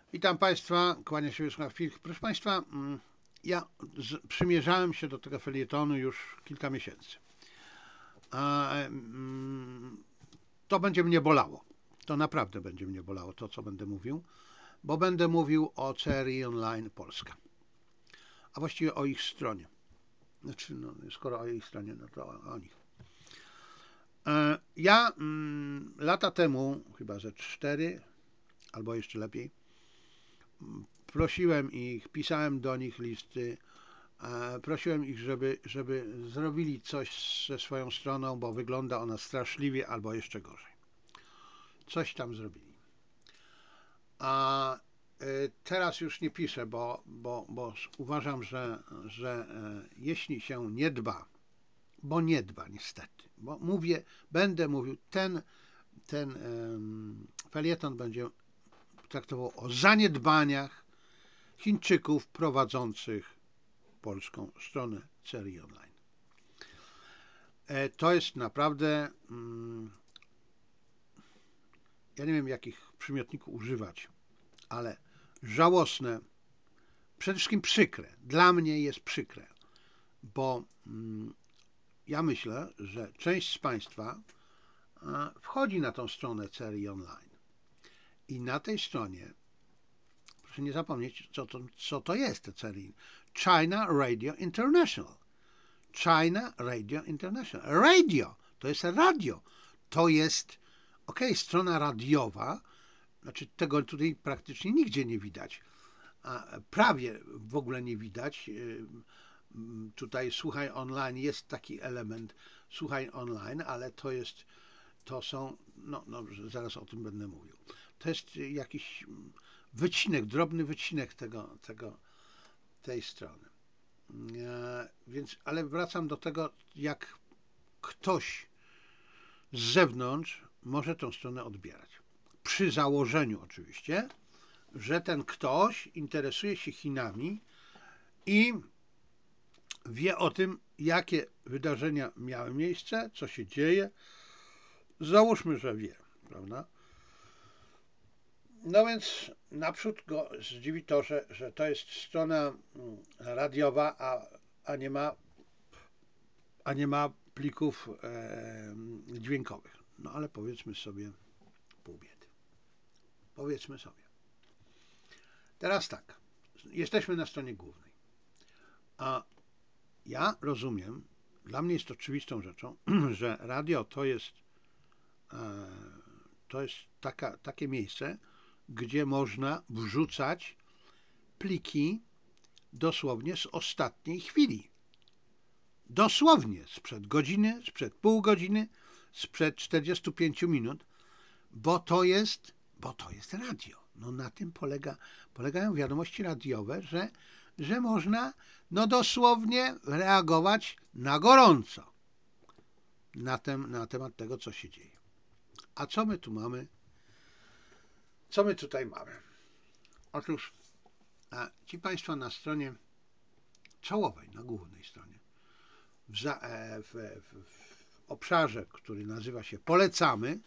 Witam Państwa, kłania się Wiesław Pilch. Proszę Państwa, ja przymierzałem się do tego felietonu już kilka miesięcy. To będzie mnie bolało. To naprawdę będzie mnie bolało, to co będę mówił, bo będę mówił o CRI Online Polska, a właściwie o ich stronie. Znaczy, no, skoro o ich stronie, no to o nich. Ja lata temu, chyba ze 4 albo jeszcze lepiej, prosiłem ich, pisałem do nich listy, prosiłem ich, żeby zrobili coś ze swoją stroną, bo wygląda ona straszliwie albo jeszcze gorzej. Coś tam zrobili. A teraz już nie piszę, bo uważam, że jeśli się nie dba, bo nie dba niestety, bo mówię, będę mówił, ten felieton będzie traktował o zaniedbaniach Chińczyków prowadzących polską stronę CRI Online. To jest naprawdę, ja nie wiem jakich przymiotników używać, ale żałosne, przede wszystkim przykre. Dla mnie jest przykre, bo ja myślę, że część z Państwa wchodzi na tą stronę CRI Online i na tej stronie, proszę nie zapomnieć, co to jest te CRI. China Radio International. China Radio International. Radio to jest radio. To jest, strona radiowa, znaczy tego tutaj praktycznie nigdzie nie widać. A prawie w ogóle nie widać. Tutaj Słuchaj Online jest taki element Słuchaj Online, ale to są, no zaraz o tym będę mówił. To jest jakiś wycinek, drobny wycinek tej strony. Więc, ale wracam do tego, jak ktoś z zewnątrz może tę stronę odbierać. Przy założeniu oczywiście, że ten ktoś interesuje się Chinami i wie o tym, jakie wydarzenia miały miejsce, co się dzieje. Załóżmy, że wie, prawda? No więc naprzód go zdziwi to, że to jest strona radiowa, a nie ma plików dźwiękowych. No ale powiedzmy sobie pół biedy. Powiedzmy sobie. Teraz tak, jesteśmy na stronie głównej, a ja rozumiem, dla mnie jest oczywistą rzeczą, że radio to jest takie miejsce, gdzie można wrzucać pliki dosłownie z ostatniej chwili. Dosłownie sprzed godziny, sprzed pół godziny, sprzed 45 minut, bo to jest radio. No na tym polegają wiadomości radiowe, że można no dosłownie reagować na gorąco na temat tego, co się dzieje. A co my tu mamy? Co my tutaj mamy? Otóż ci Państwo na stronie czołowej, na głównej stronie, w obszarze, który nazywa się Polecamy,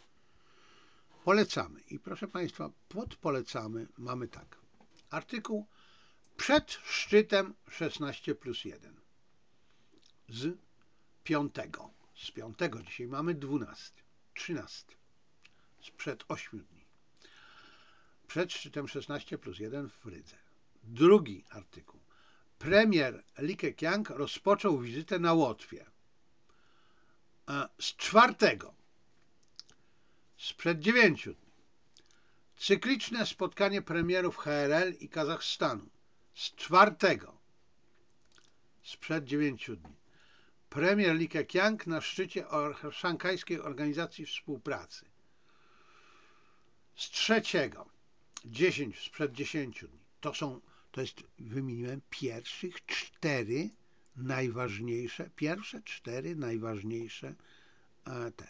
i proszę Państwa, pod Polecamy mamy tak. Artykuł przed szczytem 16+1 z 5. Dzisiaj mamy 12, 13. Sprzed 8 dni. Przed szczytem 16+1 w Rydze. Drugi artykuł. Premier Li Keqiang rozpoczął wizytę na Łotwie. Z 4. Sprzed 9 dni. Cykliczne spotkanie premierów HRL i Kazachstanu. Z 4. Sprzed 9 dni. Premier Li Keqiang na szczycie Szanghajskiej Organizacji Współpracy. Z 3. 10 sprzed 10 dni. To jest, wymieniłem pierwsze 4 najważniejsze te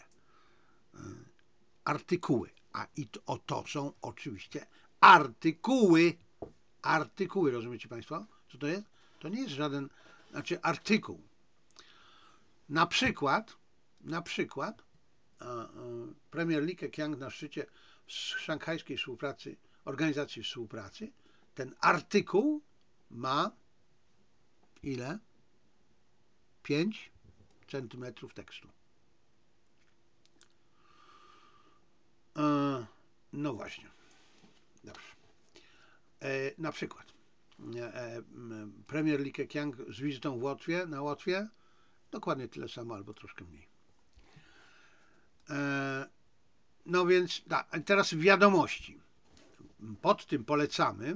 artykuły. To są oczywiście artykuły. Rozumiecie Państwo? Co to jest? To nie jest żaden, artykuł. Na przykład premier Li Keqiang na szczycie Szanghajskiej Współpracy Organizacji Współpracy, ten artykuł ma ile? 5 centymetrów tekstu. No właśnie. Dobrze. Na przykład premier Li Keqiang z wizytą na Łotwie dokładnie tyle samo albo troszkę mniej. No więc teraz wiadomości. Pod tym polecamy.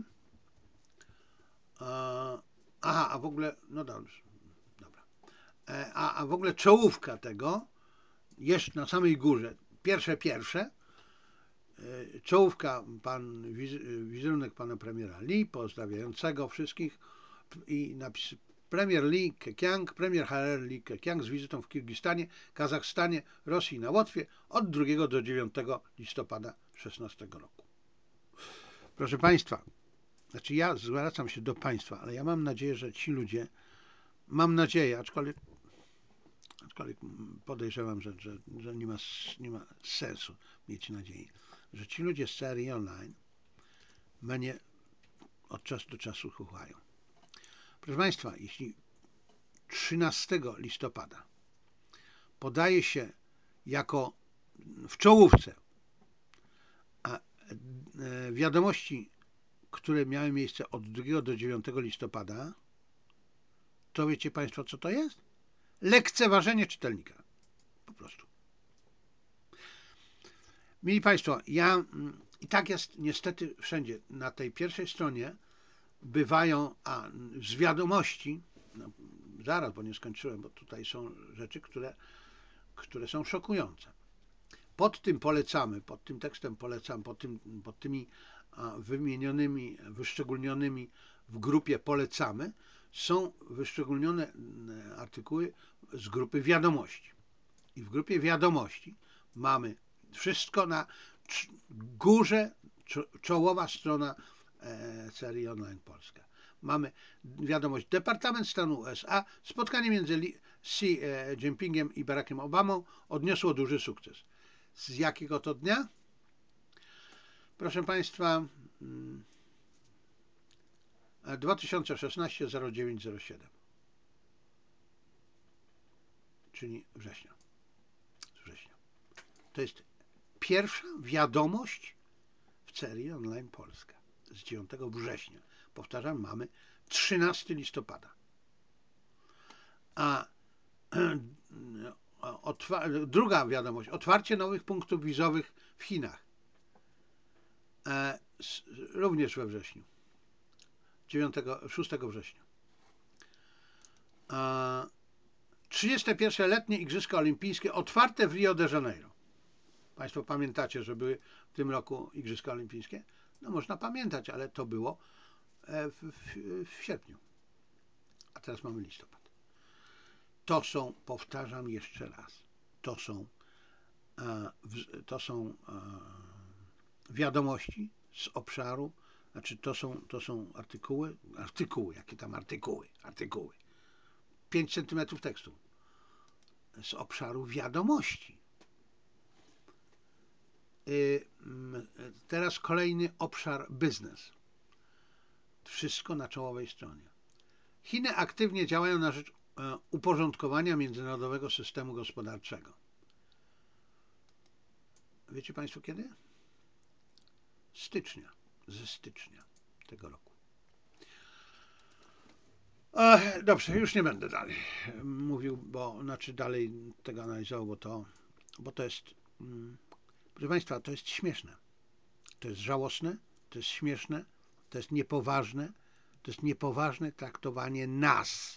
A w ogóle, no dobrze, dobra. A w ogóle czołówka tego jest na samej górze. Pierwsze. Czołówka, wizerunek pana premiera Li, pozdrawiającego wszystkich i napis premier Li Keqiang, premier HR Li Keqiang z wizytą w Kirgistanie, Kazachstanie, Rosji na Łotwie od 2 do 9 listopada 2016 roku. Proszę Państwa, znaczy ja zwracam się do Państwa, ale ja mam nadzieję, że ci ludzie, aczkolwiek podejrzewam, że nie ma sensu mieć nadziei, że ci ludzie z serii online mnie od czasu do czasu słuchają. Proszę Państwa, jeśli 13 listopada podaje się jako w czołówce wiadomości, które miały miejsce od 2 do 9 listopada, to wiecie Państwo, co to jest? Lekceważenie czytelnika. Po prostu. Mili Państwo, i tak jest niestety wszędzie. Na tej pierwszej stronie bywają, z wiadomości, zaraz, bo nie skończyłem, bo tutaj są rzeczy, które są szokujące. Pod tym polecamy, pod tym tekstem polecam, pod tymi wymienionymi, wyszczególnionymi w grupie polecamy, są wyszczególnione artykuły z grupy wiadomości. I w grupie wiadomości mamy wszystko na górze, czołowa strona serii online Polska. Mamy wiadomość, Departament Stanu USA, spotkanie między Xi Jinpingiem i Barackiem Obamą odniosło duży sukces. Z jakiego to dnia? Proszę Państwa, 2016-09-07, czyli września. To jest pierwsza wiadomość w serii online Polska z 9 września. Powtarzam, mamy 13 listopada. A druga wiadomość, otwarcie nowych punktów wizowych w Chinach. Również we wrześniu. 6 września. 31. letnie Igrzyska Olimpijskie otwarte w Rio de Janeiro. Państwo pamiętacie, że były w tym roku Igrzyska Olimpijskie? No można pamiętać, ale to było w sierpniu. A teraz mamy listopad. To są, powtarzam jeszcze raz, to są wiadomości z obszaru, znaczy to są artykuły, jakie tam artykuły. 5 cm tekstu z obszaru wiadomości. Teraz kolejny obszar biznes. Wszystko na czołowej stronie. Chiny aktywnie działają na rzecz uporządkowania międzynarodowego systemu gospodarczego. Wiecie Państwo kiedy? Ze stycznia tego roku. Dobrze, już nie będę dalej mówił, dalej tego analizował, bo to jest, proszę Państwa, to jest śmieszne. To jest żałosne, to jest śmieszne, to jest niepoważne, to jest niepoważne traktowanie nas.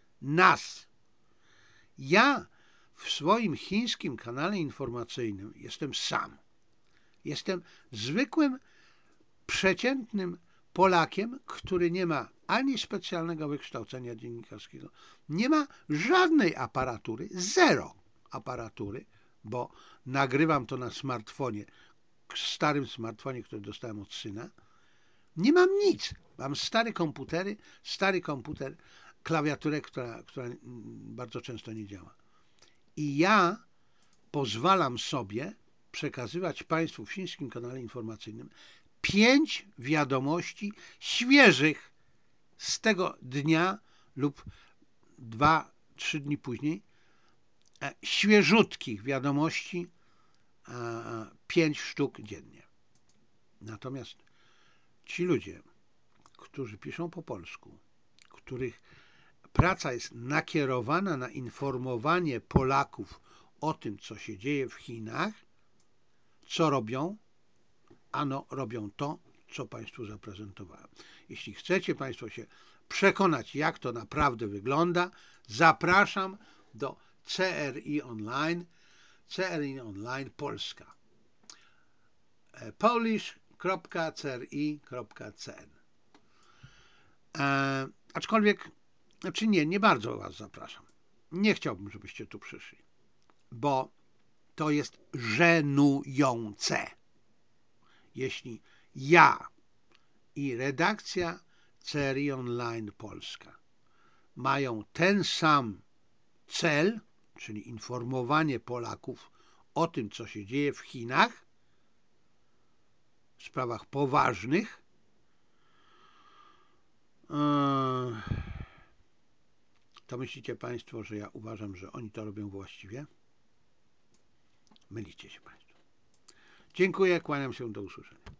Ja w swoim chińskim kanale informacyjnym jestem sam. Jestem zwykłym, przeciętnym Polakiem, który nie ma ani specjalnego wykształcenia dziennikarskiego, nie ma żadnej aparatury, zero aparatury, bo nagrywam to na smartfonie, starym smartfonie, który dostałem od syna. Nie mam nic. Mam stary komputer, klawiaturę, która bardzo często nie działa. I ja pozwalam sobie przekazywać Państwu w chińskim kanale informacyjnym 5 wiadomości świeżych z tego dnia lub 2-3 dni później, świeżutkich wiadomości, 5 sztuk dziennie. Natomiast ci ludzie, którzy piszą po polsku, których praca jest nakierowana na informowanie Polaków o tym, co się dzieje w Chinach, co robią? Ano robią to, co Państwu zaprezentowałem. Jeśli chcecie Państwo się przekonać, jak to naprawdę wygląda, zapraszam do CRI Online, CRI Online Polska, polish.cri.cn. Aczkolwiek, znaczy nie bardzo Was zapraszam. Nie chciałbym, żebyście tu przyszli, bo to jest żenujące. Jeśli ja i redakcja CRI Online Polska mają ten sam cel, czyli informowanie Polaków o tym, co się dzieje w Chinach, w sprawach poważnych, to myślicie Państwo, że ja uważam, że oni to robią właściwie? Mylicie się Państwo. Dziękuję, kłaniam się, do usłyszenia.